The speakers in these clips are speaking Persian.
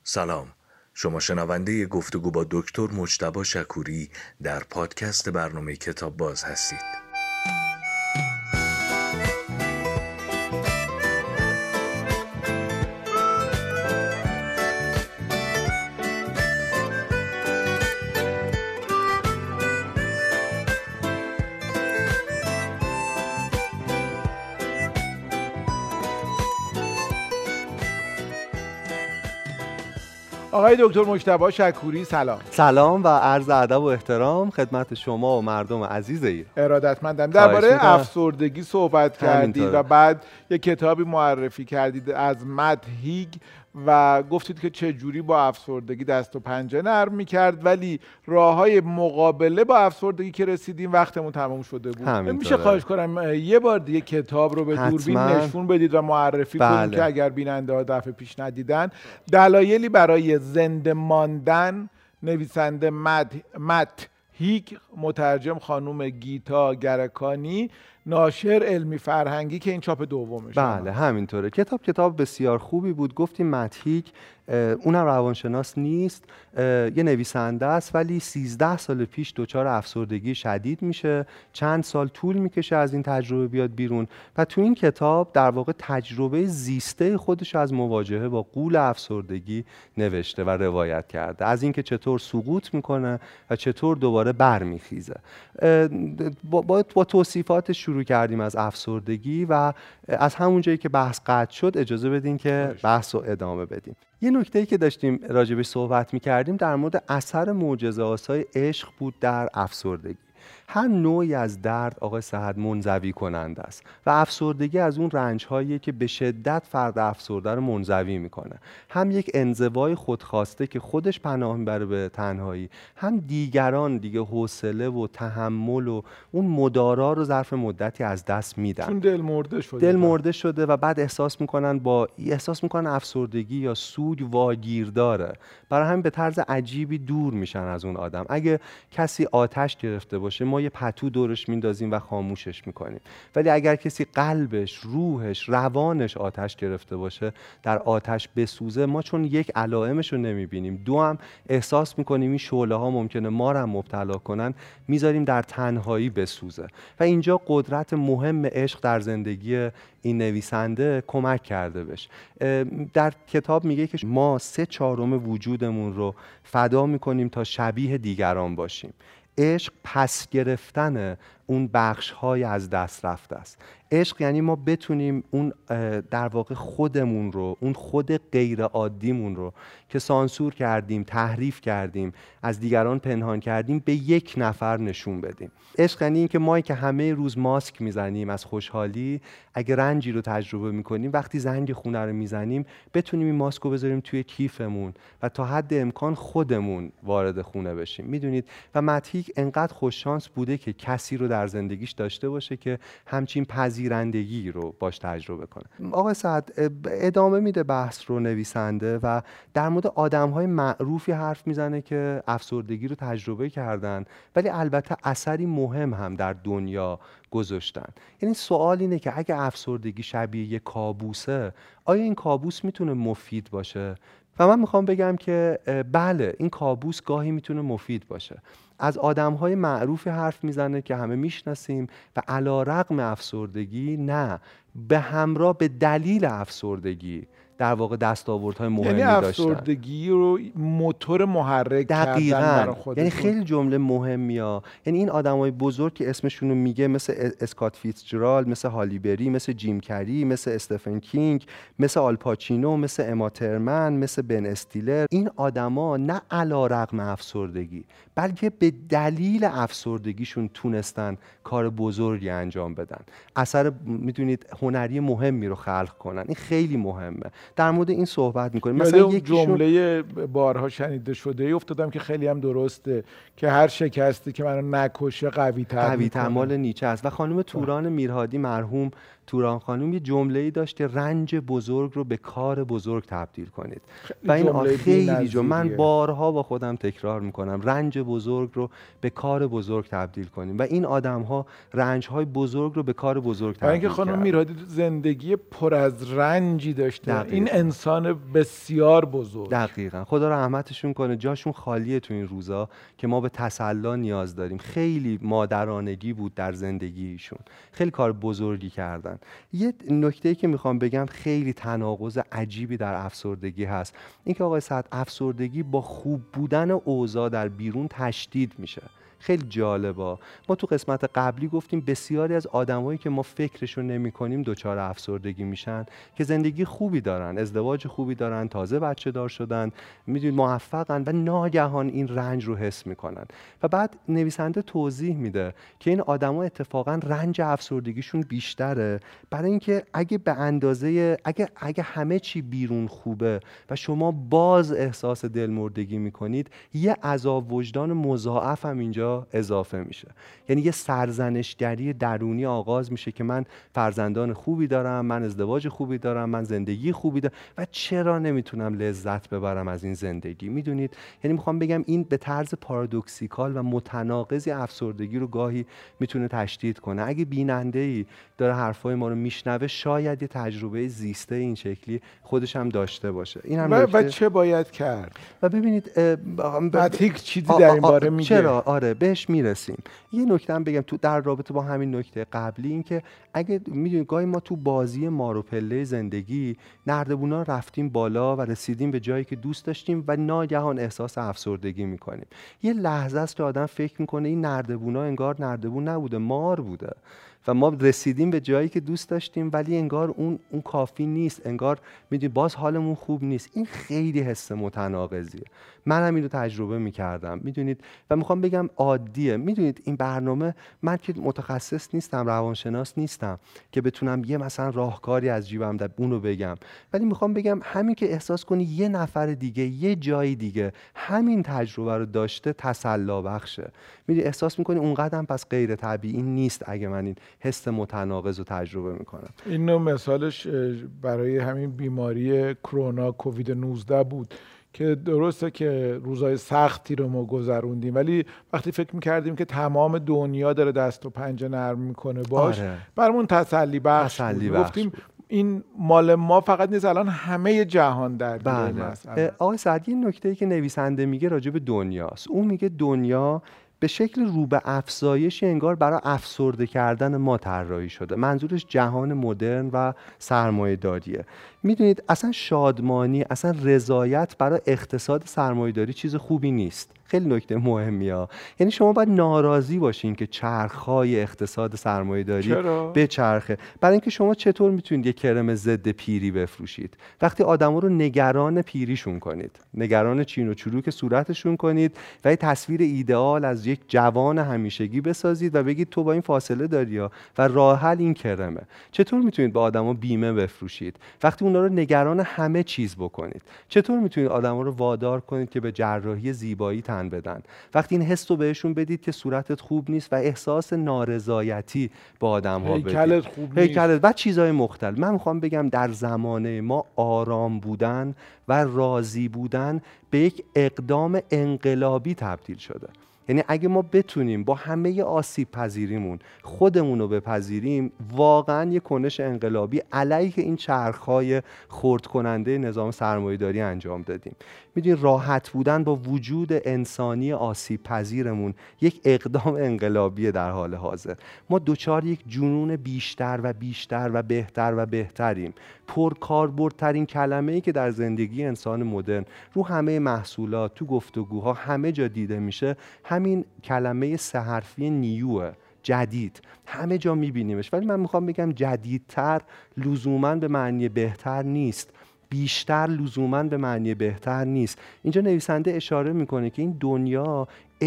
سلام، شما شنونده گفتگو با دکتر مجتبی شکوری در پادکست برنامه کتاب باز هستید. آقای دکتر مجتبی شکوری سلام. سلام و عرض ادب و احترام خدمت شما و مردم عزیز ایران. ارادتمندم. درباره افسردگی صحبت کردید و بعد یک کتابی معرفی کردید از مت هیگ و گفتید که چه جوری با افسردگی دست و پنجه نرم می‌کرد، ولی راه‌های مقابله با افسردگی که رسیدیم وقتمون تمام شده بود. میشه خواهش کنم یه بار دیگه کتاب رو به دوربین نشون بدید و معرفی کنید که اگر بیننده‌ها دفعه پیش ندیدن. دلایلی برای زنده ماندن، نویسنده مت هیگ، مترجم خانم گیتا گرکانی، ناشر علمی فرهنگی که این چاپ دومش. بله همینطوره. کتاب بسیار خوبی بود. گفتیم مت هیگ اونم روانشناس نیست، یه نویسنده است، ولی 13 سال پیش دچار افسردگی شدید میشه. چند سال طول میکشه از این تجربه بیاد بیرون و تو این کتاب در واقع تجربه زیسته خودش از مواجهه با غول افسردگی نوشته و روایت کرده، از اینکه چطور سقوط میکنه و چطور دوباره برمیخیزه. با توصیفات شروع کردیم از افسردگی و از همون جایی که بحث قطع شد اجازه بدین که بحث رو ادامه بدیم. یه نکته‌ای که داشتیم راجبش صحبت می‌کردیم در مورد اثر معجزه‌آسای عشق بود در افسردگی. هر نوعی از درد آقای صحت منزوی کننده است و افسردگی از اون رنج‌هایی که به شدت فرد افسرده رو منزوی میکنه. هم یک انزوای خودخواسته که خودش پناه میبره به تنهایی، هم دیگران دیگه حوصله و تحمل و اون مدارا رو ظرف مدتی از دست میدن، چون دل مرده شده و بعد احساس میکنن افسردگی یا سوگ واگیر داره. برای همین به طرز عجیبی دور میشن از اون آدم. اگه کسی آتش گرفته باشه ما یه پتو دورش میندازیم و خاموشش میکنیم، ولی اگر کسی قلبش، روحش، روانش آتش گرفته باشه، در آتش بسوزه، ما چون یک علائمش رو نمیبینیم، دو هم احساس میکنیم این شعله ها ممکنه ما رو مبتلا کنن، میذاریم در تنهایی بسوزه. و اینجا قدرت مهم عشق در زندگی این نویسنده کمک کرده بهش. در کتاب میگه که ما 3/4 وجودمون رو فدا میکنیم تا شبیه دیگران باشیم. عشق پس گرفتن اون بخش‌های از دست رفته است. عشق یعنی ما بتونیم اون در واقع خودمون رو، اون خود غیر عادیمون رو که سانسور کردیم، تحریف کردیم، از دیگران پنهان کردیم، به یک نفر نشون بدیم. عشق یعنی این که ما که همه روز ماسک میزنیم از خوشحالی، اگه رنجی رو تجربه میکنیم، وقتی زنگ خونه رو میزنیم بتونیم این ماسک رو بذاریم توی کیفمون و تا حد امکان خودمون وارد خونه بشیم. میدونید و مت هیگ انقدر خوششانس بوده که کسی رو در زندگیش داشته باشه که همچین پذیرندگی رو باش تجربه کنه. آقای سعد ادامه میده بحث رو نویسنده و در مورد آدم‌های معروفی حرف میزنه که افسردگی رو تجربه کردن ولی البته اثری مهم هم در دنیا گذاشتن. یعنی سوال اینه که اگه افسردگی شبیه یک کابوسه، آیا این کابوس میتونه مفید باشه؟ و من میخوام بگم که بله، این کابوس گاهی میتونه مفید باشه. از آدم‌های معروفی حرف میزنه که همه میشناسیم و علی‌رغم افسردگی، نه، به همراه به دلیل افسردگی در واقع دستاوردهای مهمی داشتن. یعنی افسردگی رو موتور محرک کردن برای خودشون. یعنی خیلی جمله مهمیه. یعنی این آدمای بزرگ که اسمشون رو میگه، مثل اسکات فیتزجرالد، مثل هالی بری، مثل جیم کری، مثل استفن کینگ، مثل آل پاچینو، مثل اما ترمن، مثل بن استیلر، این آدما نه علی‌رغم افسردگی بلکه به دلیل افسردگیشون تونستن کار بزرگی انجام بدن، اثر میدونید هنری مهمی رو خلق کنن. این خیلی مهمه. در مورد این صحبت میکنیم. مثلا یک جمله بارها شنیده شده افتادم که خیلی هم درسته که هر شکستی که منو نکشه قوی تر مال نیچه است. و خانم توران میرهادی مرحوم توران خانم یه جمله‌ای داشت که رنج بزرگ رو به کار بزرگ تبدیل کنید و این خیلی من بارها با خودم تکرار میکنم، رنج بزرگ رو به کار بزرگ تبدیل کنیم و این آدم‌ها رنج‌های بزرگ رو به کار بزرگ تبدیل کردن. اینکه خانم میرهادی زندگی پر از رنجی داشته، این انسان بسیار بزرگ. دقیقاً. خدا رحمتشون کنه، جاشون خالیه تو این روزا که ما به تسلا نیاز داریم. خیلی مادرانگی بود در زندگیشون، خیلی کار بزرگی کردن. یه نکته‌ای که میخوام بگم خیلی تناقض عجیبی در افسردگی هست، اینکه آقای سعد افسردگی با خوب بودن اوضاع در بیرون تشدید میشه. خیلی جالبه. ما تو قسمت قبلی گفتیم بسیاری از آدمایی که ما فکرشو نمی‌کنیم دچار افسردگی میشن که زندگی خوبی دارن، ازدواج خوبی دارن، تازه بچه دار شدن، میدونید موفقن و ناگهان این رنج رو حس میکنن و بعد نویسنده توضیح میده که این آدما اتفاقا رنج افسردگیشون بیشتره، برای اینکه اگه به اندازه اگه همه چی بیرون خوبه و شما باز احساس دلمردگی میکنید، یه عذاب وجدان مضاعف هم اینجا اضافه میشه. یعنی یه سرزنشگری درونی آغاز میشه که من فرزندان خوبی دارم، من ازدواج خوبی دارم، من زندگی خوبی دارم و چرا نمیتونم لذت ببرم از این زندگی؟ میدونید، یعنی میخوام بگم این به طرز پارادوکسیکال و متناقضی افسردگی رو گاهی میتونه تشدید کنه. اگه بیننده‌ای داره حرفای ما رو میشنوه، شاید یه تجربه زیسته این شکلی خودش هم داشته باشه. این هم و چه باید کرد؟ و ببینید بعد چیزی در این باره میگه. چرا؟ آره بهش میرسیم. یه نکته هم بگم تو در رابطه با همین نکته قبلی، این که اگه میدونید گاهی ما تو بازی مار و پله زندگی نردبونا رفتیم بالا و رسیدیم به جایی که دوست داشتیم و ناگهان احساس افسردگی میکنیم. یه لحظه است که آدم فکر میکنه این نردبونا انگار نردبون نبوده، مار بوده و ما رسیدیم به جایی که دوست داشتیم ولی انگار اون کافی نیست، انگار میدونید باز حالمون خوب نیست. این خیلی حس متناقضیه. من هم اینو تجربه میکردم، میدونید، و میخوام بگم عادیه. میدونید این برنامه، من که متخصص نیستم، روانشناس نیستم که بتونم یه مثلا راهکاری از جیبم در اونو بگم، ولی میخوام بگم همین که احساس کنی یه نفر دیگه یه جای دیگه همین تجربه رو داشته تسلا بخشه. میدونی احساس میکنی اونقدر پس غیر طبیعی نیست اگه من این حس متناقض رو تجربه میکنم. این نوع مثالش برای همین بیماری کرونا کووید 19 بود که درسته که روزهای سختی رو ما گذروندیم، ولی وقتی فکر میکردیم که تمام دنیا داره دست و پنجه نرم میکنه باش، برامون تسلی بخش بود. گفتیم این مال ما فقط نیست، الان همه جهان درگیر این مسئله. آقای سعدی، این نکته‌ای که نویسنده میگه راجع به دنیاست. اون میگه دنیا به شکل رو به افزایش انگار برای افسرده کردن ما طراحی شده. منظورش جهان مدرن و سرمایه‌داریه. میدونید اصلا شادمانی، اصلا رضایت برای اقتصاد سرمایه‌داری چیز خوبی نیست. خیلی نکته مهمیه. یعنی شما باید ناراضی باشین که چرخهای اقتصاد سرمایه‌داری بچرخه. برای اینکه شما چطور میتونید یک کرم ضد پیری بفروشید وقتی آدما رو نگران پیریشون کنید، نگران چین و چروک صورتشون کنید و یه تصویر ایدئال از یک جوان همیشگی بسازید و بگید تو با این فاصله داری و راه حل این کرمه. چطور میتونید به آدما بیمه بفروشید وقتی اونا رو نگران همه چیز بکنید؟ چطور میتونید آدما رو وادار کنید که به جراحی زیبایی تن بدن وقتی این حس رو بهشون بدید که صورتت خوب نیست و احساس نارضایتی به آدم‌ها بدید؟ هیکلت خوب نیست و چیزهای مختلف. من میخوام بگم در زمانه ما آرام بودن و راضی بودن به یک اقدام انقلابی تبدیل شده. یعنی اگه ما بتونیم با همه آسیب پذیریمون خودمون رو بپذیریم، واقعا یک کنش انقلابی علیه این چرخهای خرد کننده نظام سرمایه‌داری انجام دادیم. میدونید راحت بودن با وجود انسانی آسیب پذیرمون یک اقدام انقلابیه در حال حاضر. ما دوچار یک جنون بیشتر و بیشتر و بهتر و بهتریم. پرکاربردترین کلمه‌ای که در زندگی انسان مدرن رو همه محصولات، تو گفتگوها، همه جا دیده میشه همین کلمه سه حرفی نیوه، جدید. همه جا میبینیمش، ولی من میخوام بگم جدیدتر لزوماً به معنی بهتر نیست، بیشتر لزوماً به معنی بهتر نیست. اینجا نویسنده اشاره میکنه که این دنیا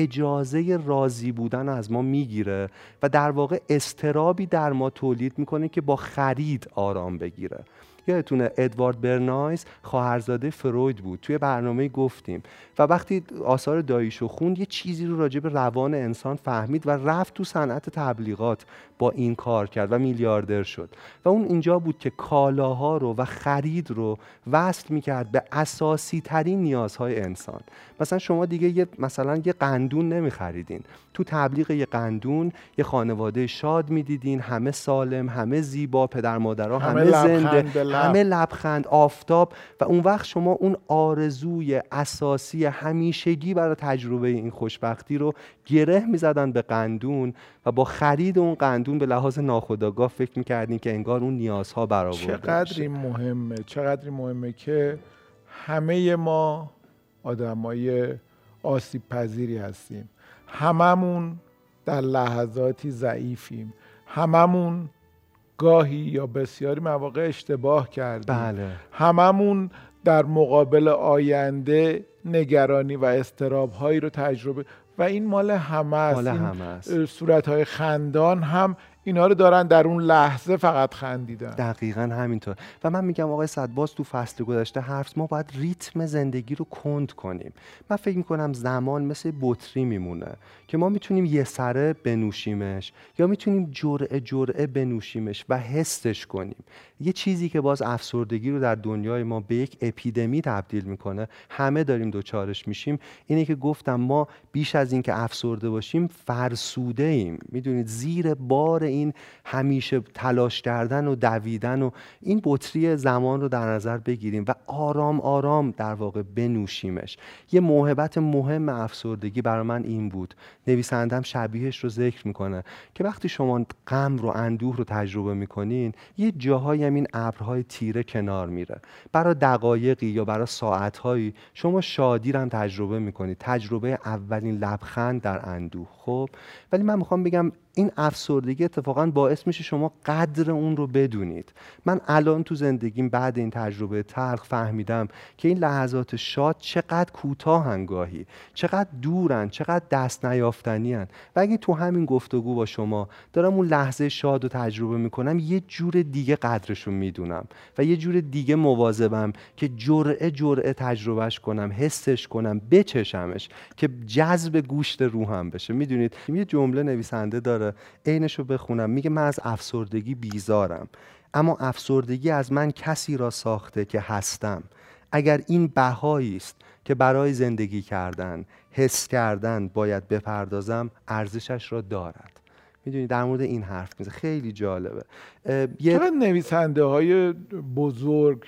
اجازه راضی بودن از ما میگیره و در واقع اضطرابی در ما تولید میکنه که با خرید آرام بگیره. یادتونه ادوارد برنایس خواهرزاده فروید بود، توی برنامه گفتیم، و وقتی آثار داییشو خوند یه چیزی رو راجع به روان انسان فهمید و رفت تو صنعت تبلیغات با این کار کرد و میلیاردر شد. و اون اینجا بود که کالاها رو و خرید رو وصل میکرد به اساسی ترین نیازهای انسان. مثلا شما دیگه مثلا یه قندون نمیخریدین، تو تبلیغ یه قندون یه خانواده شاد میدیدین، همه سالم، همه زیبا، پدر مادرها همه زنده، همه لبخند، آفتاب، و اون وقت شما اون آرزوی اساسی همیشگی برای تجربه این خوشبختی رو گره میزدن به قندون و با خرید اون قندون به لحاظ ناخودآگاه فکر میکردین که انگار اون نیازها برآورده بشه. چقدر مهمه که همه ما آدمای آسیب پذیری هستیم، هممون در لحظاتی ضعیفیم، هممون گاهی یا بسیاری مواقع اشتباه کردیم، بله. هممون در مقابل آینده نگرانی و اضطراب‌هایی رو تجربه، و این مال همه است. صورت‌های خندان هم اینا رو دارن، در اون لحظه فقط خندیدن. دقیقاً همینطور. و من میگم آقای صدباز تو فصل گذشته حرف، ما باید ریتم زندگی رو کند کنیم. من فکر میکنم زمان مثل بطری میمونه که ما میتونیم یه سره بنوشیمش یا میتونیم جرعه جرعه بنوشیمش و حسش کنیم. یه چیزی که باز افسردگی رو در دنیای ما به یک اپیدمی تبدیل میکنه، همه داریم دوچارش میشیم، اینه که گفتم ما بیش از این که افسرده باشیم فرسوده ایم. میدونید زیر بار این همیشه تلاش کردن و دویدن و این بطری زمان رو در نظر بگیریم و آرام آرام در واقع بنوشیمش. یه موهبت مهم افسردگی برای من این بود، نویسندم شبیهش رو ذکر میکنه که وقتی شما غم رو، اندوه رو تجربه میکنین، یه جاهایی هم این ابرهای تیره کنار میره. برای دقایقی یا برای ساعتهایی شما شادی رو هم تجربه میکنید، تجربه اولین لبخند در اندوه. خب ولی من میخوام بگم این افسردگی اتفاقا باعث میشه شما قدر اون رو بدونید. من الان تو زندگیم بعد این تجربه تلخ فهمیدم که این لحظات شاد چقدر کوتاهن، گاهی چقدر دورن، چقدر دست نیافتنی‌ان. و اگه تو همین گفتگو با شما دارم اون لحظه شاد رو تجربه میکنم، یه جور دیگه قدرش رو میدونم و یه جور دیگه مواظبم که جرعه جرعه تجربهش کنم، حسش کنم، بچشمش که جذب گوشت روحم بشه. میدونید یه جمله نویسنده داره، عینشو بخونم، میگه من از افسردگی بیزارم، اما افسردگی از من کسی را ساخته که هستم. اگر این بهایی است که برای زندگی کردن، حس کردن باید بپردازم، ارزشش را دارد. میدونی در مورد این حرف میزنه، خیلی جالبه. چقدر نویسنده های بزرگ،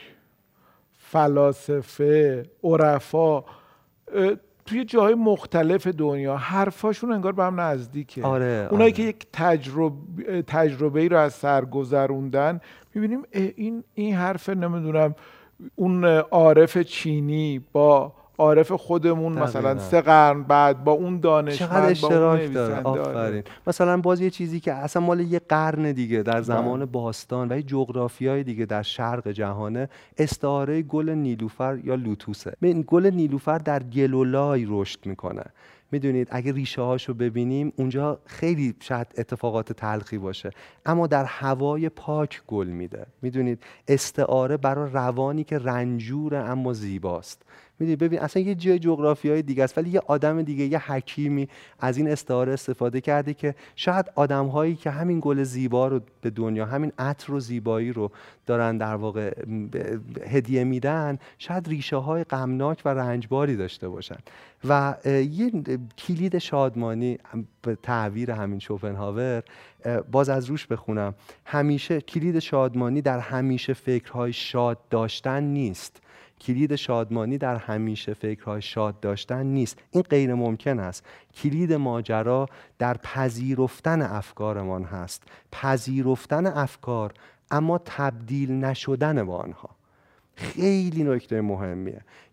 فلاسفه، عرفا توی جاهای مختلف دنیا حرفاشون انگار به هم نزدیکه. اونایی که یک تجربه‌ای رو از سر گذروندن، می‌بینیم این حرف، نمیدونم اون عارف چینی با عارف خودمون مثلا 3 قرن بعد با اون دانشمند با اون نویسنده آفرین. مثلا باز یه چیزی که اصلا مال یه قرن دیگه در زمان باستان و یه جغرافیای دیگه در شرق جهانه، استعاره گل نیلوفر یا لوتوسه. گل نیلوفر در گلولای رشد میکنه. میدونید اگه ریشه هاشو ببینیم اونجا خیلی شاید اتفاقات تلخی باشه، اما در هوای پاک گل میده. میدونید استعاره برای روانی که رنجوره اما زیباست. میدونی ببین اصلا یه جای جغرافیای دیگه است، ولی یه آدم دیگه، یه حکیمی از این استعاره استفاده کرده که شاید آدم‌هایی که همین گل زیبا رو به دنیا، همین عطر و زیبایی رو دارن در واقع هدیه میدن، شاید ریشه‌های غمناک و رنجباری داشته باشن. و یه کلید شادمانی به تعبیر همین شوپنهاور، باز از روش بخونم، همیشه کلید شادمانی در همیشه فکرهای شاد داشتن نیست. کلید شادمانی در همیشه فکرهای شاد داشتن نیست، این غیر ممکن است. کلید ماجرا در پذیرفتن افکارمان هست، پذیرفتن افکار اما تبدیل نشدن با آنها. خیلی نکته مهمیه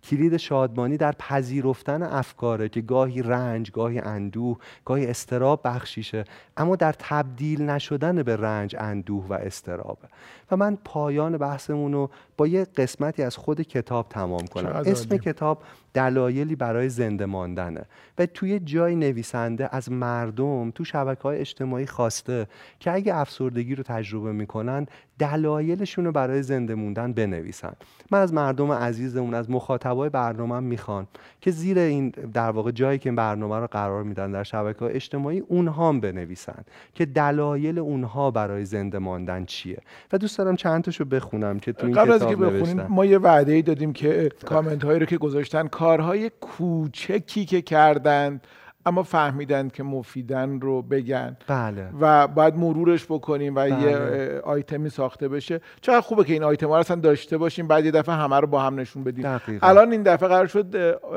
کلید شادمانی در پذیرفتن افکاره که گاهی رنج، گاهی اندوه، گاهی اضطراب بخشیشه، اما در تبدیل نشدن به رنج، اندوه و اضطرابه. و من پایان بحثمون رو با یه قسمتی از خود کتاب تمام کنم. اسم کتاب دلایلی برای زنده ماندنه و توی جای نویسنده از مردم تو شبکه‌های اجتماعی خواسته که اگه افسردگی رو تجربه میکنن دلایلشون رو برای زنده موندن بنویسن. من از مردم عزیزمون، از مخاطبای برنامه‌ام میخوام که زیر این در واقع جایی که این برنامه رو قرار میدن در شبکه‌های اجتماعی اونها هم بنویسن که دلایل اونها برای زنده ماندن چیه. و دوست دارم چند تاشو بخونم که تو این قبل کتاب از که بخونیم ما یه وعده‌ای دادیم که کامنت هایی رو که گذاشتن کارهای کوچکی که کردن اما فهمیدن که مفیدن رو بگن. بله. و بعد مرورش بکنیم و یه آیتمی ساخته بشه. چقدر خوبه که این آیتم‌ها رو اصلا داشته باشیم بعد یه دفعه همه رو با هم نشون بدیم. دقیقا. الان این دفعه قرار شد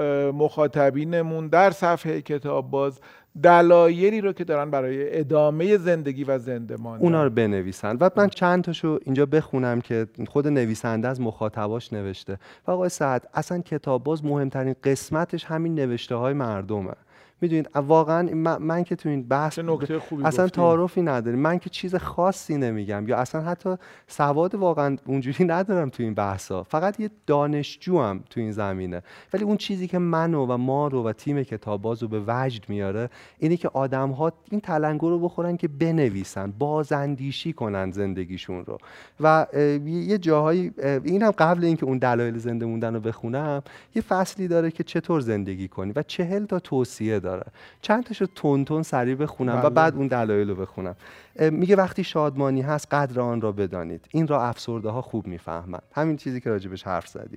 مخاطبینمون در صفحه کتاب باز دلایلی رو که دارن برای ادامه زندگی و زنده ماندن اونا رو بنویسن و من چند تاشو اینجا بخونم که خود نویسنده از مخاطباش نوشته. و آقای سعد اصلا کتاب باز مهمترین قسمتش همین نوشته های مردمه. میدونید واقعا من که تو این بحث اصلا تعارفی نداریم، من که چیز خاصی نمیگم یا اصلا حتی سواد واقعا اونجوری ندارم تو این بحثا، فقط یه دانشجوام تو این زمینه. ولی اون چیزی که منو و ما رو و تیم کتاب بازو به وجد میاره اینه که آدم‌ها این تلنگر رو بخورن که بنویسن، بازاندیشی کنن زندگیشون رو. و یه جاهایی اینم قبل اینکه اون دلایل زنده موندن رو بخونم یه فصلی داره که چطور زندگی کنی و 40 تا توصیه داره. چند تاشو تون سریع بخونم و بعد اون دلایل رو بخونم. میگه وقتی شادمانی هست قدر آن را بدانید، این را افسرده ها خوب میفهمند. همین چیزی که راجبش حرف زدیم.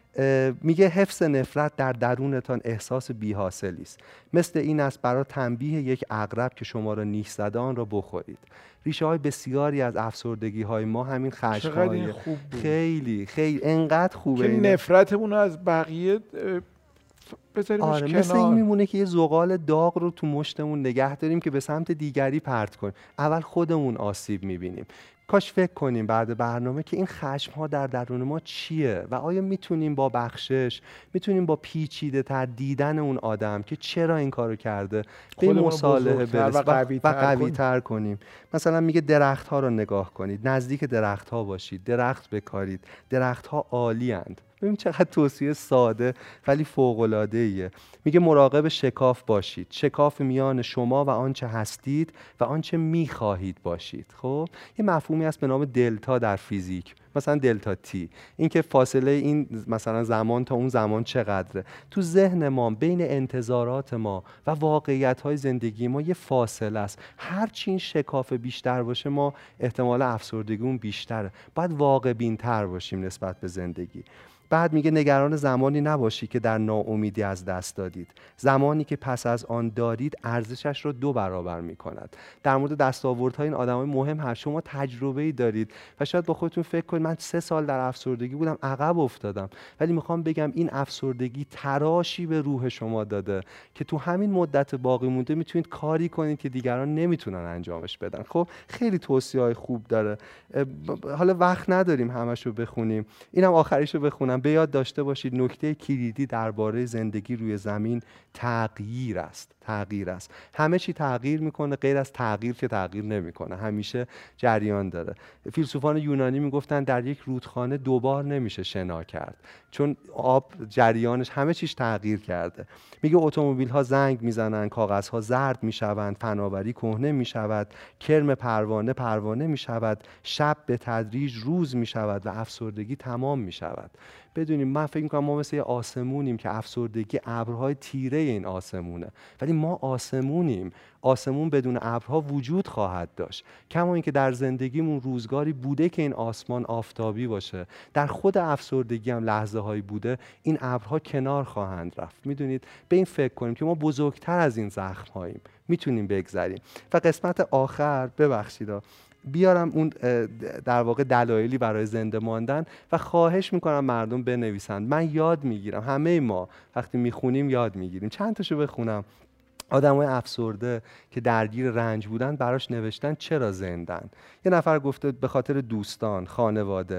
میگه حفظ نفرت در درونتان احساس بی‌حاصلی است، مثل این است برای تنبیه یک عقرب که شما را نیش زده آن را بخورید. ریشه های بسیاری از افسردگی های ما همین خشم‌های خیلی انقدر خوبه که نفرتمون از بقیه آره مثل این میمونه که یه زغال داغ رو تو مشتمون نگه داریم که به سمت دیگری پرت کنیم. اول خودمون آسیب میبینیم. کاش فکر کنیم بعد برنامه که این خشم ها در درون ما چیه و آیا میتونیم با بخشش، میتونیم با پیچیده تر دیدن اون آدم که چرا این کارو کرده به مصالحه برسیم و قوی تر کنیم. مثلا میگه درخت ها رو نگاه کنید، نزدیک درخت ها باشید، درخت بکارید، درخت ها عالی اند. ببین چقدر توصیه ساده ولی فوق‌العاده‌ایه. میگه مراقب شکاف باشید، شکاف میان شما و آنچه هستید و آنچه میخواهید باشید. خب یه مفهومی هست به نام دلتا در فیزیک، مثلا دلتا تی، این که فاصله این مثلا زمان تا اون زمان چقدره. تو ذهن ما بین انتظارات ما و واقعیت‌های زندگی ما یه فاصله است. هر چی این شکاف بیشتر باشه ما احتمال افسردگیمون بیشتره. باید واقع بین‌تر باشیم نسبت به زندگی. بعد میگه نگران زمانی نباشی که در ناامیدی از دست دادید، زمانی که پس از آن دارید ارزشش رو 2 برابر میکند. در مورد دستاوردهای این آدمای مهم هر شما تجربه‌ای دارید و شاید با خودتون فکر کنید من 3 سال در افسردگی بودم عقب افتادم، ولی میخوام بگم این افسردگی تراشی به روح شما داده که تو همین مدت باقی مونده میتونید کاری کنید که دیگران نمیتونن انجامش بدن. خب خیلی توصیه‌های خوب داره. حالا وقت نداریم همشو بخونیم، اینم آخریشو بخونم. به یاد داشته باشید نکته کلیدی درباره زندگی روی زمین تغییر است. همه چی تغییر میکنه غیر از تغییر که تغییر نمیکنه، همیشه جریان داره. فیلسوفان یونانی میگفتن در یک رودخانه 2 بار نمیشه شنا کرد، چون آب جریانش همه چیش تغییر کرده. میگه اتومبیل ها زنگ میزنن، کاغذ ها زرد میشوند، فناوری کهنه میشود، کرم پروانه میشود، شب به تدریج روز میشود و افسردگی تمام میشود. بدونیم من فکر میکنم ما مثل یه آسمونیم که افسردگی ابرهای تیره این آسمونه، ولی ما آسمونیم. آسمون بدون ابرها وجود خواهد داشت. کما اینکه در زندگیمون روزگاری بوده که این آسمان آفتابی باشه، در خود افسردگی هم لحظه هایی بوده این ابرها کنار خواهند رفت. میدونید به این فکر کنیم که ما بزرگتر از این زخم هاییم، میتونیم بگذریم. و قسمت آخر ببخشید بیارم اون در واقع دلایلی برای زنده ماندن و خواهش میکنم مردم بنویسن. من یاد میگیرم، همه ما وقتی میخونیم یاد میگیریم. چند تاشو بخونم. آدمای افسرده که درگیر رنج بودن براش نوشتن چرا زندن. یه نفر گفته به خاطر دوستان، خانواده،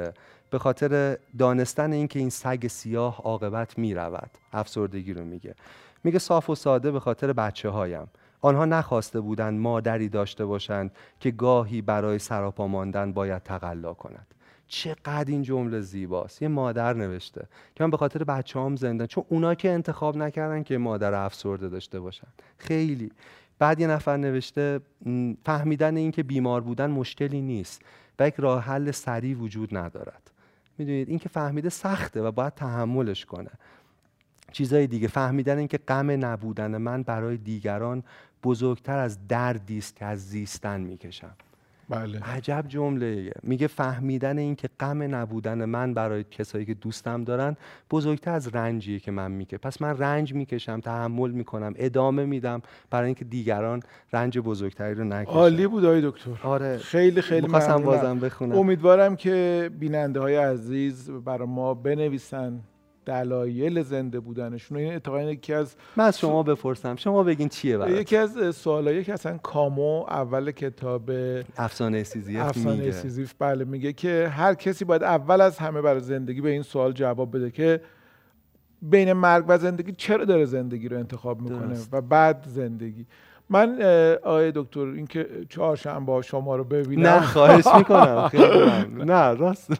به خاطر دانستن اینکه این سگ سیاه عاقبت میرود. افسردگی رو میگه صاف و ساده به خاطر بچه‌هایم. آنها نخواسته بودند مادری داشته باشند که گاهی برای سراپا ماندن باید تقلا کند. چقدر این جمله زیباست. یه مادر نوشته که من به خاطر بچه‌هام زنده، چون اونا که انتخاب نکردن که مادر افسرده داشته باشن. خیلی. بعد یه نفر نوشته فهمیدن این که بیمار بودن مشکلی نیست و یک راه حل سریع وجود ندارد. میدونید این که فهمیده سخته و باید تحملش کنه. چیزای دیگه، فهمیدن این که غم نبودن من برای دیگران بزرگتر از دردی است که از زیستن میکشم. بله. عجب جمله. میگه فهمیدن این که غم نبودن من برای کسایی که دوستم دارن بزرگتر از رنجیه که من میکشم. پس من رنج میکشم، تحمل میکنم، ادامه میدم برای اینکه دیگران رنج بزرگتری رو نکشن. عالی بود آقای دکتر. آره. خیلی ممنونم. بازم بخونم. امیدوارم که بیننده های عزیز برای ما بنویسن دلایل زنده بودنشون. این اتفاقا یکی از من از شما بپرسم، شما بگین چیه برات؟ یکی از سوالایی که اصلا کامو اول کتاب افسانه سیزیف بله میگه که هر کسی باید اول از همه برای زندگی به این سوال جواب بده که بین مرگ و زندگی چرا داره زندگی رو انتخاب میکنه و بعد زندگی. من آقای دکتر این که چهارشنبه شما رو ببینم نه خواهش میکنم. خیلی ممنون. نه راست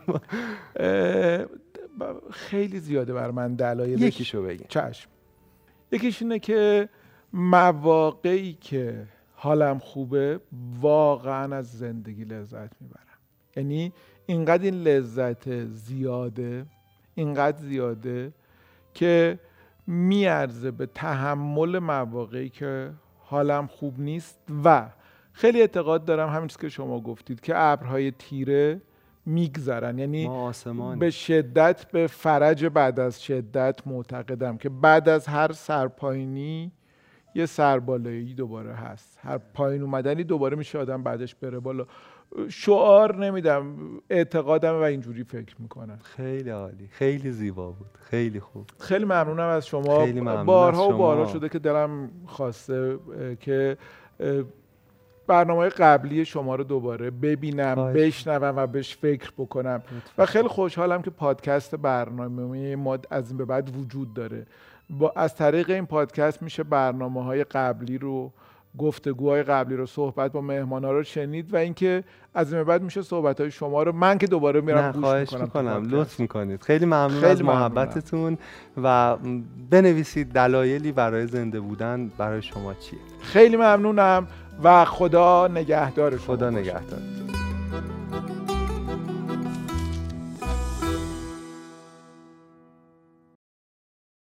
خیلی زیاده بر من دلایلش. یکیشو بگین. چشم. یکیش اینه که مواقعی که حالم خوبه واقعا از زندگی لذت میبرم. یعنی اینقدر این لذت زیاده، اینقدر زیاده که میارزه به تحمل مواقعی که حالم خوب نیست. و خیلی اعتقاد دارم همین چیزی که شما گفتید که ابرهای تیره میگذرن، یعنی به شدت به فرج بعد از شدت معتقدم که بعد از هر سرپایینی یه سربالایی دوباره هست، هر پایین اومدنی دوباره میشه آدم بعدش بره بالا. شعار نمیدم، اعتقادم و اینجوری فکر میکنم. خیلی عالی، خیلی زیبا بود، خیلی خوب. خیلی ممنونم از شما. بارها و بارها شده که دلم خواسته که برنامه قبلی شما رو دوباره ببینم، بشنوم و بهش فکر بکنم و خیلی خوشحالم که پادکست برنامه ما از این به بعد وجود داره. از طریق این پادکست میشه برنامه‌های قبلی رو، گفتگوهای قبلی رو، صحبت با مهمانا رو شنید و اینکه از این به بعد میشه صحبت‌های شما رو من که دوباره میرم گوش میکنم. لطف میکنید. خیلی ممنون از محبتتون و بنویسید دلایلی برای زنده بودن برای شما چیه. خیلی ممنونم و خدا نگهدار شما. خدا نگهدار.